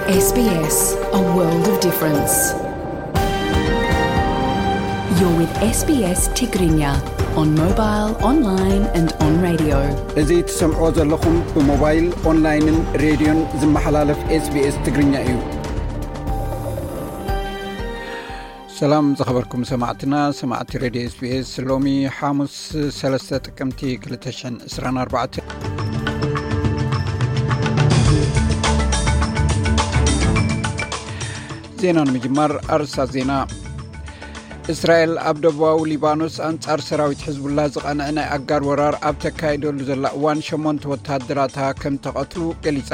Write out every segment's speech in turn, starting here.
SBS, a world of difference. You're with SBS Tigrinya on mobile, online and on radio. እዚህ ትሰምዑ ዘለኹም ብሞባይል ኦንላይንን ሬድዮን ዝመሓላለፍ SBS Tigrinya እዩ። ሰላም ዝኸበርኩም ሰማዕቲ ሬድዮ SBS ሎሚ ሐሙስ 3 ጥቅምቲ 2024 ዜና ንምጅማር አርሳት ዜና እስራኤል ኣብ ደቡባዊ ሊባኖስ አንጻር ሰራዊት ሕዝቡላህ ዝቐንዐ ናይ ኣጋር ወራር ኣብ ተካይደሉ ዘላ እዋን 8 ወታደራታ ከም ተቐትሉ ገሊጻ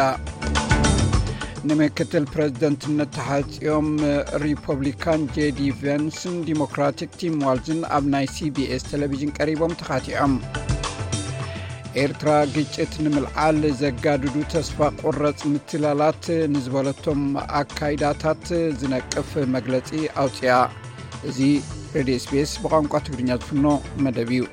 ንምክትል ፕሬዝደንትነት ተሓፂኦም ሪፐብሊካን ጄዲ ቫንስን ዲሞክራቲክ ቲም ዋልዝን ኣብ ናይ CBS ቴሌቪዥን ቀሪቦም ተኻቲዖም ኤርትራ ግጭት ንምልዓል ዘጋድዱ ተስፋ ቁረጽ ምትላላት ንዝበለቶም ኣካይዳታት ዝነቅፍ መግለጺ ኣውፅያ እዚ ሬድዮ SBS ብቋንቋ ትግርኛ ዝፍኖ መደብ እዩ።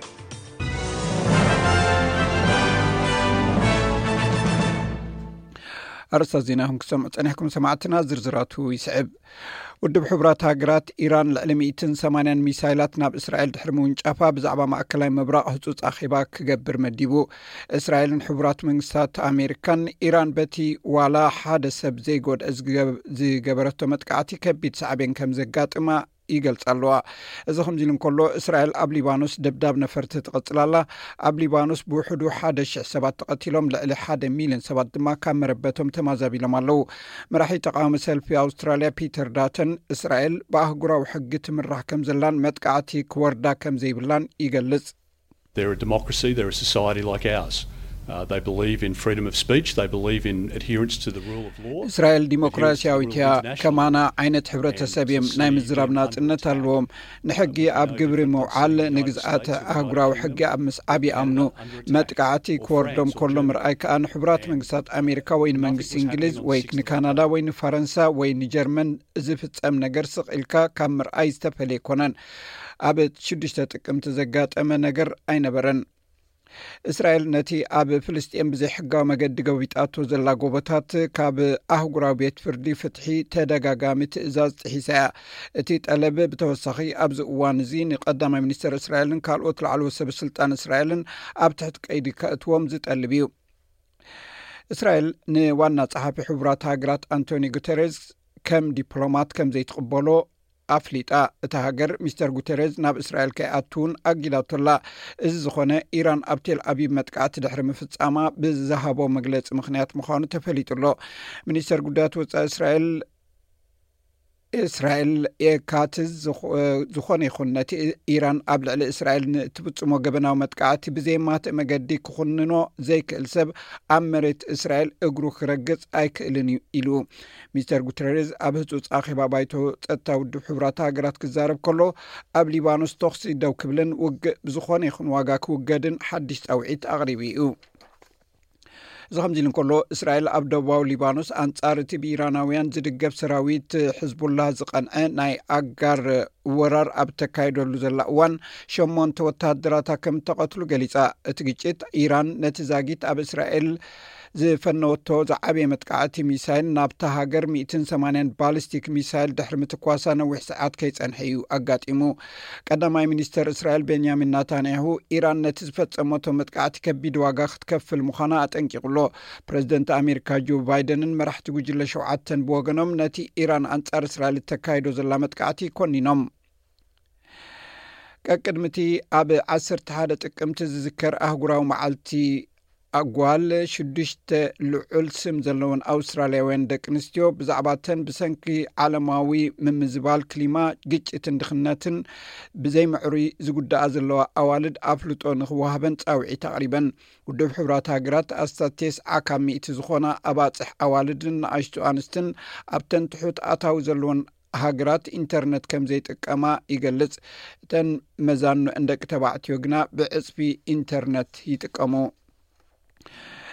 አርሳት ዜናኹም ክሰምዑ ፀኒሕኩም ሰማዕትና ዝርዝራቱ ይስዕብ። ውድብ ሕቡራት ሃገራት ኢራን ልዕሊ 180 ሚሳይላት ናብ እስራኤል ድሕሪ ምውንጫፋ ብዛዕባ ማእከላይ ምብራቕ ህፁፅ ኣኼባ ክገብር መዲቡ። እስራኤልን ሕቡራት መንግስታት ኣሜሪካን ኢራን በቲ ዋላ ሓደ ሰብ ዘይጎድአ ዝገበረቶ መጥቃዕቲ ከቢድ ሳዕቤን ከም ዘጋጥማ ይገልጻለዋ። እዚ ከምዚ ኢሉ እንከሎ እስራኤል ኣብ ሊባኖስ ደብዳብ ነፈርቲ ትቐጽላላ። ኣብ ሊባኖስ ብውሕዱ 1,000 ሰባት ተቐቲሎም ልዕሊ 1 ሚልዮን ሰባት ድማ ካብ መረበቶም ተማዛቢሎም ኣለዉ። መራሒ ተቃዋሚ ሰልፊ ኣውስትራልያ ፒተር ዳተን እስራኤል ብኣህጉራዊ ሕጊ ትምራሕ ከም ዘላን መጥቃዕቲ ክወርዳ ከም ዘይብላን ይገልጽ። They're a democracy, they're a society like ours. They believe in freedom of speech, they believe in adherence to the rule of law. እስራኤል ዲሞክራሲያዊት ከማና ዓይነት ሕብረተሰብ ናይ ምዝራብ ናጽነት ኣለዎም። ንሕጊ ኣብ ግብሪ መውዓል ንግዝኣት ኣህጉራዊ ሕጊ ኣብ ምስዓብ ይኣምኑ። መጥቃዕቲ ክወርዶም ከሎም ርኣይ ከዓ ንሕቡራት መንግስታት ኣሜሪካ ወይ ንመንግስቲ እንግሊዝ ወይ ንካናዳ ወይ ንፈረንሳ ወይ ንጀርመን ዝፍጸም ነገር ስቕኢልካ ካብ ምርኣይ ዝተፈለየ ይኮነን። ኣብ 6 ጥቅምቲ ዘጋጠመ ነገር ኣይነበረን። እስራኤል ነቲ ኣብ ፍልስጤም ብዘይ ሕጋዊ መገዲ ገቢጣቶ ዘላ ጎቦታት ካብ ኣህጉራዊ ቤት ፍርዲ ፍትሒ ተደጋጋሚ ትእዛዝ ጥሒሳ እያ። እቲ ጠለብ ብተወሳኺ ኣብዚ እዋን እዚ ንቀዳማይ ሚኒስትር እስራኤልን ካልኦት ላዕለዎት ሰበስልጣን እስራኤልን ኣብ ትሕቲ ቀይዲ ከእትዎም ዝጠልብ እዩ። እስራኤል ንዋና ጸሓፊ ሕቡራት ሃገራት አንቶኒ ጉተሬዝ ከም ዲፕሎማት ከም ዘይትቕበሎ ኣፍሊጣ። እቲ ሃገር ሚስተር ጉተሬዝ ናብ እስራኤል ከይኣትውን ኣጊዳቶላ። እዚ ዝኾነ ኢራን ኣብ ቴል አቪቭ መጥቃዕቲ ድሕሪ ምፍጻማ ብዝሃቦ መግለፂ ምኽንያት ምዃኑ ተፈሊጡሎ። ሚኒስተር ጉዳያት ወፃኢ እስራኤል የካትዝ ዝኾነ ይኹን ነቲ ኢራን ኣብ ልዕሊ እስራኤል ትፍጽሞ ገበናዊ መጥቃዕቲ ብዘይማትእ መገዲ ክኹንኖ ዘይክእል ሰብ ኣብ መሬት እስራኤል እግሩ ክረግጽ ኣይክእልን ኢሉ ሚስተር ጉተሬዝ ኣብ ህፁፅ ኣኼባ ባይቶ ጸጥታ ውድብ ሕቡራት ሃገራት ክዛረብ ከሎ ኣብ ሊባኖስ ተኽሲ ደው ክብልን ውግእ ብዝኾነ ይኹን ዋጋ ክውገድን ሓድሽ ጻውዒት ኣቕሪቡ እዩ። እዚ ከምዚ ኢሉ እንከሎ እስራኤል ኣብ ደቡባዊ ሊባኖስ አንጻር እቲ ብኢራናውያን ዝድገፍ ሰራዊት ሕዝቡላህ ዝቐንዐ ናይ ኣጋር ወራር ኣብ ተካይደሉ ዘላ እዋን 8 ወታደራታ ከም ተቐትሉ ገሊጻ። እቲ ግጭት ኢራን ነቲ ዛጊት ኣብ እስራኤል ዝፈነወቶ ዝዓበየ መጥቃዕቲ ሚሳይል ናብታ ሃገር 180 ባሊስቲክ ሚሳይል ድሕሪ ምትኳሳ ነዊሕ ሰዓት ከይጸንሐ እዩ ኣጋጢሙ። ቀዳማይ ሚኒስተር እስራኤል ቤንያሚን ናታንያሁ ኢራን ነቲ ዝፈጸመቶ መጥቃዕቲ ከቢድ ዋጋ ክትከፍል ምዃና ኣጠንቂቑሎ። ፕሬዝደንት ኣሜሪካ ጆ ባይደንን መራሕቲ ጉጅለ 7 ብወገኖም ነቲ ኢራን አንጻር እስራኤል ተካይዶ ዘላ መጥቃዕቲ ኮኒኖም። ቅድሚቲ ኣብ 11 ጥቅምቲ ዝዝከር ኣህጉራዊ መዓልቲ ኣጓል 6 ልዑል ስም ዘለዎን ኣውስትራልያውያን ደቂ ኣንስትዮ ብዛዕባተን ብሰንኪ ዓለማዊ ምምዝባል ክሊማ ግጭትን ድኽነትን ብዘይምዕሩይ ዝጉዳኣ ዘለዋ ኣዋልድ ኣፍልጦ ንኽወሃበን ጻውዒት ኣቕሪበን። ውድብ ሕቡራት ሃገራት ኣስታቴስ ዓካብ 100 ዝኾና ኣባፅሕ ኣዋልድን ንኣሽቱ ኣንስትን ኣብተን ትሑት ኣታዊ ዘለዎን ሃገራት ኢንተርኔት ከም ዘይጥቀማ ይገልጽ። እተን መዛኑ ደቂ ተባዕትዮ ግና ብዕጽፊ ኢንተርኔት ይጥቀሙ።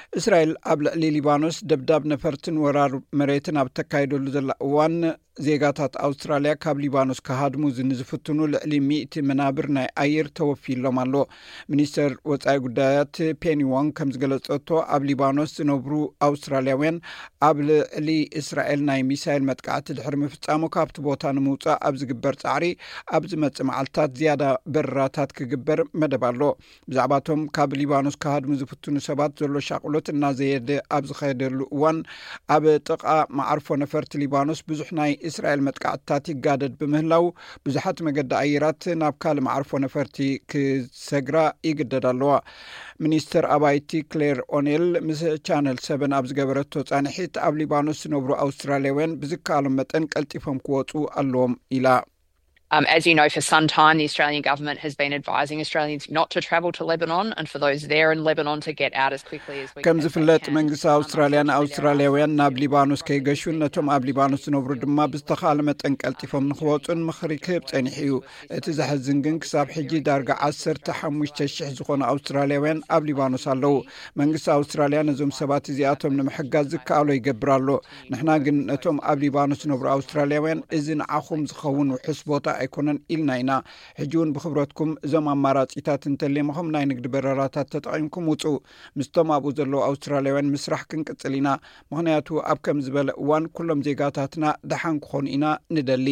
እስራኤል ኣብ ልዕሊ ሊባኖስ ደብዳብ ነፈርትን ወራር መሬትን ኣብ ተካይደሉ ዘላ እዋን ዜጋታት ኣውስትራልያ ካብ ሊባኖስ ካሃድሙ ዝፍትኑ ልዕሊ 100 መናብር ናይ ኣየር ተወፊሎም ኣሎ። ሚኒስተር ወጻኢ ጉዳያት ፔኒ ዋንግ ከም ዝገለጸቶ ኣብ ሊባኖስ ዝነብሩ ኣውስትራልያውያን ኣብ ልዕሊ እስራኤል ናይ ሚሳይል መጥቃዕቲ ድሕሪ ምፍጻሙ ካብቲ ቦታ ንምውጻእ ኣብ ዝግበር ጻዕሪ ኣብ ዝመጽእ መዓልትታት ዝያዳ በረራታት ክግበር መደብ ኣሎ። ብዛዕባቶም ካብ ሊባኖስ ካሃድሙ ዝፍትኑ ሰባት ዘሎ ሻቅሎት እናዘየደ ኣብ ዝኸደሉ እዋን ኣብ ጥቃ ማዕርፎ ነፈርቲ ሊባኖስ ብዙሕ ናይ እስራኤል መጥቃዕትታት ይጋደድ ብምህላው ብዙሓት መገዲ ኣየራት ናብ ካልእ ማዕርፎ ነፈርቲ ክሰግራ ይግደድ ኣለዋ። ሚኒስትር አባይቲ ክሌር ኦኔል ምስ ቻነል 7 ኣብ ዝገበረቶ ጻንሒት ኣብ ሊባኖስ ዝነብሩ ኣውስትራልያውያን ብዝከኣሎም መጠን ቀልጢፎም ክወፁ ኣለዎም ኢላ። As you know, for some time, the Australian government has been advising Australians not to travel to Lebanon and for those there in Lebanon to get out as quickly as we can. ከም ዝፍለጥ መንግስቲ ኣውስትራልያን ኣውስትራልያውያን ናብ ሊባኖስ ከይገሹን ነቶም ኣብ ሊባኖስ ዝነብሩ ድማ ብዝተኻለ መጠን ቀልጢፎም ንኽወፁን ምኽሪ ክህብ ጸኒሕ እዩ። እቲ ዘሕዝን ግን ክሳብ ሕጂ ዳርጋ 15,000 ዝኾኑ ኣውስትራልያውያን ኣብ ሊባኖስ ኣለዉ። መንግስቲ ኣውስትራልያ ነዞም ሰባት እዚኣቶም ንምሕጋዝ ዝከኣሎ ይገብር ኣሎ። ንሕና ግን ነቶም ኣብ ሊባኖስ ዝነብሩ ኣውስትራልያውያን እዚ ንዓኹም ዝኸውን ውሑስ ቦታ ኣይኮነን ኢልና ኢና። ሕጂውን ብኽብረትኩም እዞም ኣማራጺታት እንተለይምኹም ናይ ንግዲ በረራታት ተጠቒምኩም ውፁ። ምስቶም ኣብኡ ዘለዉ ኣውስትራልያውያን ምስራሕ ክንቅጽል ኢና። ምክንያቱ ኣብ ከም ዝበለ እዋን ኩሎም ዜጋታትና ደሓን ክኾኑ ኢና ንደሊ።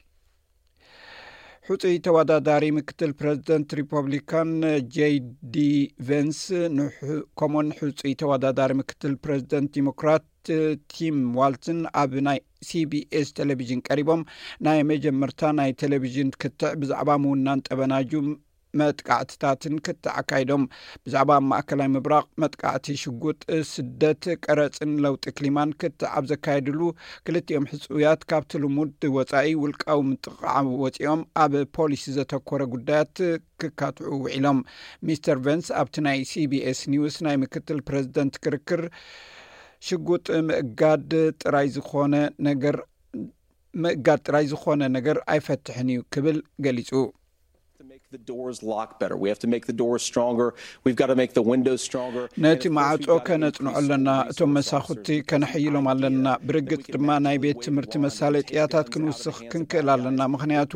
ሕፁይ ተወዳዳሪ ምክትል ፕሬዚደንት ሪፐብሊካን ጄዲ ቬንስ ከምኡን ሕፁይ ተወዳዳሪ ምክትል ፕሬዚደንት ዲሞክራት ቲም ዋልትን ኣብ ናይ ሲቢኤስ ቴሌቪዥን ቀሪቦም ናይ መጀመርታ ናይ ቴሌቪዥን ክትዕ ብዛዕባ ምውናን ጠበናጁ መጥቃዕትታትን ክትዓካይዶም ብዛዕባ ማእከላይ ምብራቅ መጥቃዕቲ ሽጉጥ ስደት ቀረፅን ለውጢ ክሊማን ክትዓብ ዘካይድሉ ክልቲኦም ሕፁያት ካብቲ ልሙድ ወፃኢ ውልቃዊ ምጥቃዕ ወፂኦም ኣብ ፖሊሲ ዘተኮረ ጉዳያት ክካትዑ ውዒሎም። ሚስተር ቬንስ ኣብቲ ናይ ሲቢኤስ ኒውስ ናይ ምክትል ፕሬዚደንት ክርክር ሽጉጥ ምእጋድ ጥራይ ዝኾነ ነገር ኣይፈትሕን እዩ ክብል ገሊጹ። The doors lock better. We have to make the doors stronger. We've got to make the windows stronger. ነቲ ማዕጾ ከነጽንዖ ኣለና፣ እቶም መሳኹቲ ከነሕይሎም ኣለና። ብርግጽ ድማ ናይ ቤት ትምህርቲ መሳለጥያታት ክንውስኽ ክንክእል ኣለና። ምክንያቱ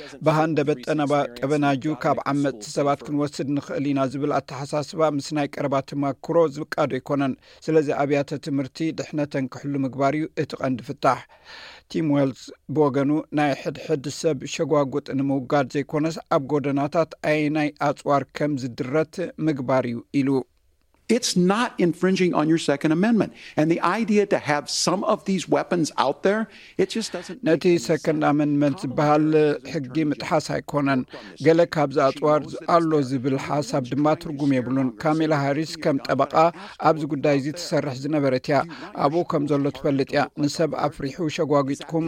ባሃንደበት ጠበናጁ ካብ ዓመፅቲ ሰባት ክንወስድ ንኽእል ኢና ዝብል ኣተሓሳስባ ምስ ናይ ቀረባ ተመክሮ ዝብቃዶ ኣይኮነን። ስለዚ ኣብያተ ትምህርቲ ድሕነተን ክሕሉ ምግባር እዩ እቲ ቀንዲ ፍታሕ። ቲም ዌልስ ብወገኑ ናይ ሕድሕድ ሰብ ሸጓጉጥ ንምውጋድ ዘይኮነስ ኣብ ጎደናታት ኣይናይ ኣጽዋር ከም ዝድረት ምግባር እዩ ኢሉ። It's not infringing on your Second Amendment. And the idea to have some of these weapons out there, it just doesn't... ነቲ Second Amendment ዝበሃል ሕጊ ምጥሓስ ኣይኮነን። ገለ ካብዚ ኣጽዋር ኣሎ ዝብል ሓሳብ ድማ ትርጉም የብሉን። ካሜላ ሃሪስ ከም ጠበቃ ኣብዚ ጉዳይ እዚ ትሰርሕ ዝነበረት እያ። ኣብኡ ከም ዘሎ ትፈልጥ እያ። ንሰብ ኣፍሪሑ ሸጓጊጥኩም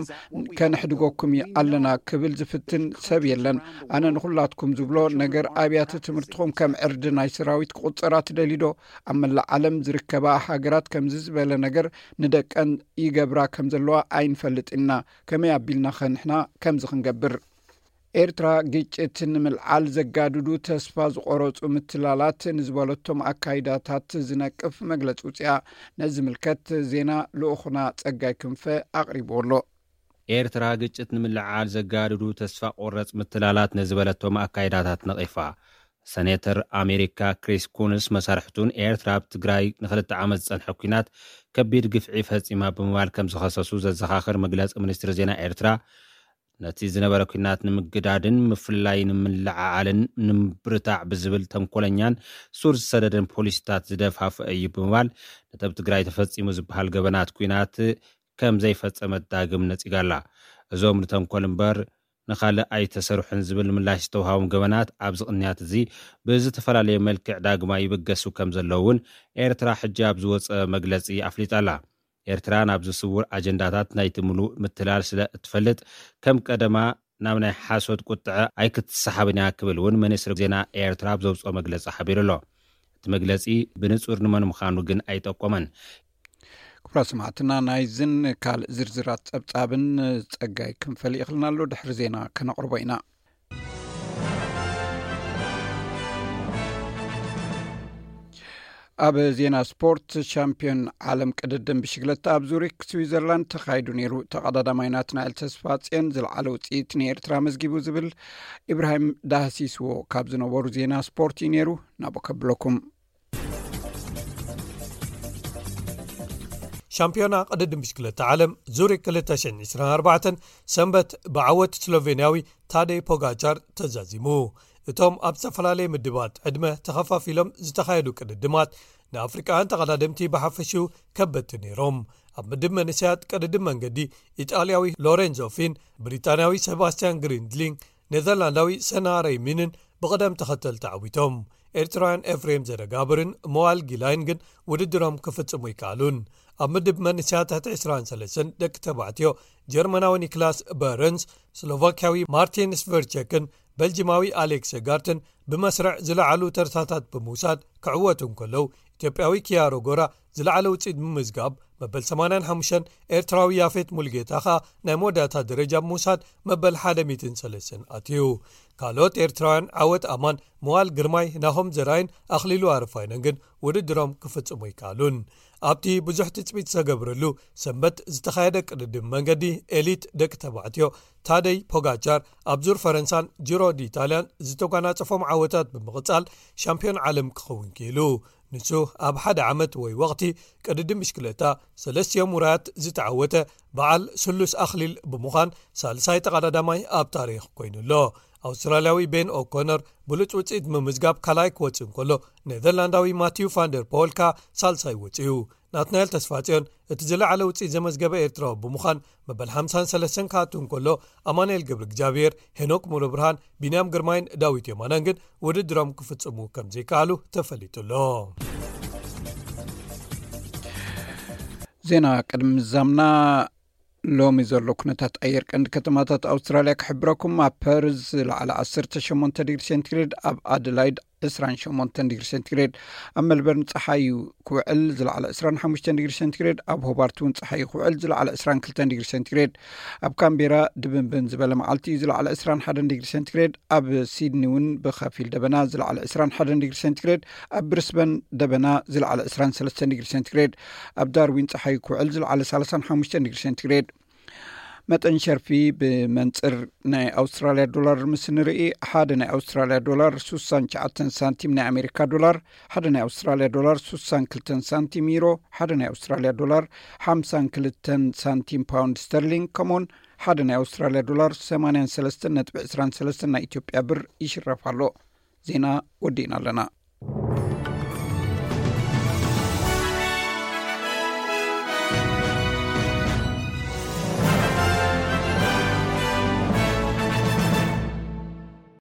ከንሕድጎኩም ኣለና ክብል ዝፍትን ሰብ የለን። ኣነ ንኹላትኩም ዝብሎ ነገር ኣብያተ ትምህርትኩም ከም ዕርዲ ናይ ሰራዊት ቁፅራ ትደሊዶ? ኣብ መላእ ዓለም ዝርከባ ሃገራት ከም ዝበለ ነገር ንደቀን ይገብራ ከም ዘለዋ ኣይንፈልጥና። ከመይ ኣቢልና ኸንሕና ከምዚ ክንገብር? ኤርትራ ግጭት ንምልዓል ዘጋድዱ ተስፋ ዝቆረፁ ምትላላት ንዝበለቶም ኣካይዳታት ዝነቅፍ መግለፂ ውፅያ። ነዚ ምልከት ዜና ልኡኹና ጸጋይ ክንፈ ኣቕሪቦሎ። ኤርትራ ግጭት ንምልዓል ዘጋድዱ ተስፋ ቆረፅ ምትላላት ንዝበለቶም ኣካይዳታት ነቂፋ። ሰኔተር ኣሜሪካ ክሪስ ኩንስ መሳርሕቱን ኤርትራ ኣብ ትግራይ ንክልተ ዓመት ዝጸንሐ ኩናት ከቢድ ግፍዒ ፈጺማ ብምባል ከም ዝኸሰሱ ዘዘኻኽር መግለፂ ሚኒስትሪ ዜና ኤርትራ ነቲ ዝነበረ ኩናት ንምግዳድን ምፍላይ ንምልዓዓልን ንምብርታዕ ብዝብል ተንኮለኛን ሱር ዝሰደደን ፖሊስታት ዝደፋፍ እዩ ብምባል ነቲ ኣብ ትግራይ ተፈጺሙ ዝበሃል ገበናት ኩናት ከም ዘይፈጸመት ዳግም ነጺጋላ። እዞም ንተንኮል እምበር ንኻልእ ኣይተሰርሑን ዝብል ምላሽ ዝተውሃቦም ገበናት ኣብ ዝቕንያት እዚ ብዝተፈላለየ መልክዕ ዳግማ ይብገሱ ከም ዘለውን ኤርትራ ሕጂ ኣብ ዝወፀ መግለፂ ኣፍሊጣላ። ኤርትራ ናብ ዝስውር ኣጀንዳታት ናይቲ ሙሉእ ምትላል ስለ እትፈልጥ ከም ቀደማ ናብ ናይ ሓሶት ቁጥዐ ኣይክትሰሓብን እያ ክብል እውን ሚኒስትሪ ዜና ኤርትራ ብዘውፅኦ መግለፂ ሓቢሩ ኣሎ። እቲ መግለፂ ብንጹር ንመን ምዃኑ ግን ኣይጠቆመን። ክብራ ሰማዕትና ናይዝን ካልእ ዝርዝራት ጸብጻብን ጸጋይ ክንፈልይ ይኽእልና ኣሎ። ድሕሪ ዜና ከነቕርቦ ኢና። ኣብ ዜና ስፖርት ሻምፒዮን ዓለም ቅድድም ብሽግለታ ኣብ ዙሪክ ስዊዘርላንድ ተኻይዱ ነይሩ። ተቐዳዳማይ ናትናኤል ተስፋጽዮን ዝለዓለ ውፅኢት ንኤርትራ መዝጊቡ ዝብል ኢብራሂም ዳህሲስዎ ካብ ዝነበሩ ዜና ስፖርት እዩ ነይሩ። ናብኡ ከብለኩም። ሻምፒዮና ቅድድም ብሽክለታ ዓለም ዙሪክ 2024 ሰንበት ብዓወት ስሎቬንያዊ ታዴይ ፖጋቻር ተዛዚሙ። እቶም ኣብ ዝተፈላለየ ምድባት ዕድመ ተኸፋፊሎም ዝተኻየዱ ቅድድማት ንኣፍሪቃውያን ተቐዳድምቲ ብሓፈሽኡ ከበድቲ ነይሮም። ኣብ ምድብ መንእሰያት ቅድድም መንገዲ ኢጣልያዊ ሎሬንዞ ፊን፣ ብሪጣንያዊ ሴባስቲያን ግሪንድሊንግ፣ ኔዘርላንዳዊ ሰና ሬይሚንን ብቕደም ተኸተል ተዓዊቶም። ኤርትራውያን ኤፍሬም ዘደጋብርን ሞዋል ጊላይን ግን ውድድሮም ክፍጽሙ ይከኣሉን። ኣብ ምድብ መንእሰያት 23 ደቂ ተባዕትዮ ጀርመናዊ ኒክላስ በረንስ፣ ስሎቫክያዊ ማርቲን ስቨርቸክን በልጅማዊ ኣሌክስ ጋርትን ብመስርዕ ዝለዓሉ ተርታታት ብምውሳድ ክዕወቱን ከለው ኢትዮጵያዊ ኪያሮ ጎራ ዝለዓለ ውፅኢት ብምዝጋብ መበል 85 ኤርትራዊ ያፌት ሙልጌታ ኸ ናይ መወዳእታ ደረጃ ብምውሳድ መበል 103 ኣትዩ። ካልኦት ኤርትራውያን ዓወት ኣማን፣ መዋል ግርማይ፣ ናሆም ዘራይን ኣኽሊሉ ኣርፋይነን ግን ውድድሮም ክፍጽሙ ይከኣሉን። ኣብቲ ብዙሕ ትፅቢት ዝተገብረሉ ሰንበት ዝተኻየደ ቅድድም መንገዲ ኤሊት ደቂ ተባዕትዮ ታደይ ፖጋቻር ኣብ ዙር ፈረንሳን ጂሮ ዲኢታልያን ዝተጓናፀፎም ዓወታት ብምቕጻል ሻምፒዮን ዓለም ክኸውን ክኢሉ። ንሱ ኣብ ሓደ ዓመት ወይ ወቕቲ ቅድድም ብሽክለታ 3 ውራያት ዝተዓወተ በዓል ስሉስ ኣኽሊል ብምዃን ሳልሳይ ተቐዳዳማይ ኣብ ታሪኽ ኮይኑሎ። ኣውስትራልያዊ ቤን ኦኮነር ብሉፅ ውፅኢት ምምዝጋብ ካልኣይ ክወፅእ እንከሎ ኔዘርላንዳዊ ማቲው ፋንደር ፖልካ ሳልሳይ ወፅዩ። ናትናኤል ተስፋጽዮን እቲ ዝለዓለ ውፅኢት ዘመዝገበ ኤርትራዊ ብምዃን መበል 53 ካኣቱ እንከሎ ኣማንኤል ገብሪ እግዚኣብሔር፣ ሄኖክ ሙሉ ብርሃን፣ ቢንያም ግርማይን ዳዊት የማናን ግን ውድድሮም ክፍጽሙ ከም ዘይከኣሉ ተፈሊጡሎ። ዜና ቅድሚ ዛምና ሎሚ ዘሎ ኩነታት ኣየር ቀንዲ ከተማታት ኣውስትራልያ ክሕብረኩም። ኣብ ፐርዝ ዝለዓለ 18 ዲግሪ ሴንቲግሬድ፣ ኣብ ኣደላይድ 28 ዲግሪ ሴንቲግሬድ፣ ኣብ መልበርን ፀሓይ ክውዕል ዝለዓለ 25 ዲግሪ ሴንቲግሬድ፣ ኣብ ሆባርት እውን ፀሓይ ክውዕል ዝለዓለ 22 ዲግሪ ሴንቲግሬድ፣ ኣብ ካምቤራ ድብንብን ዝበለ መዓልቲ ዝለዓለ 21 ዲግሪ ሴንቲግሬድ፣ ኣብ ሲድኒ እውን ብኸፊል ደበና ዝለዓለ 21 ዲግሪ ሴንቲግሬድ፣ ኣብ ብሪስበን ደበና ዝለዓለ 23 ዲግሪ ሴንቲግሬድ፣ ኣብ ዳርዊን ፀሓይ ክውዕል ዝለዓለ 35 ዲግሪ ሴንቲግሬድ። መጠን ሸርፊ ብመንፅር ናይ ኣውስትራልያ ዶላር ምስ ንርኢ ሓደ ናይ ኣውስትራልያ ዶላር 69 ሳንቲም ናይ ኣሜሪካ ዶላር፣ ሓደ ናይ ኣውስትራልያ ዶላር 62 ሳንቲም ዩሮ፣ ሓደ ናይ ኣውስትራልያ ዶላር 52 ሳንቲም ፓውንድ ስተርሊንግ፣ ከምኡውን ሓደ ናይ ኣውስትራልያ ዶላር 83.23 ናይ ኢትዮጵያ ብር ይሽረፍ ኣሎ። ዜና ወዲእና ኣለና።